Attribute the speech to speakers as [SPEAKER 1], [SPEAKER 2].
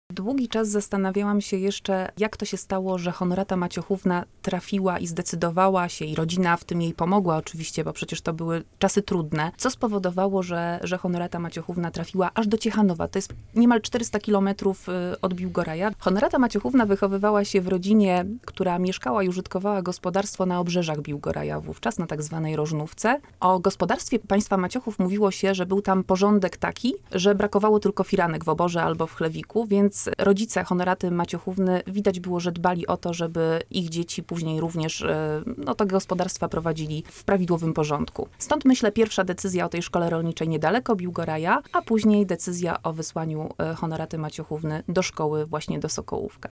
[SPEAKER 1] Długi czas zastanawiałam się jeszcze, jak to się stało, że Honorata Maciochówna trafiła i zdecydowała się, i rodzina w tym jej pomogła oczywiście, bo przecież to były czasy trudne. Co spowodowało, że Honorata Maciochówna trafiła aż do Ciechanowa? To jest niemal 400 kilometrów od Biłgoraja. Honorata Maciochówna wychowywała się w rodzinie, która mieszkała i użytkowała gospodarstwo na obrzeżach Biłgoraja, wówczas na tak zwanej Rożnówce. O gospodarstwie państwa Maciochów mówiło się, że był tam porządek taki, że brakowało tylko firanek w oborze albo w chlewiku, więc rodzice Honoraty Maciochówny widać było, że dbali o to, żeby ich dzieci później również te gospodarstwa prowadzili w prawidłowym porządku. Stąd myślę pierwsza decyzja o tej szkole rolniczej niedaleko Biłgoraja, a później decyzja o wysłaniu Honoraty Maciochówny do szkoły właśnie do Sokołówka.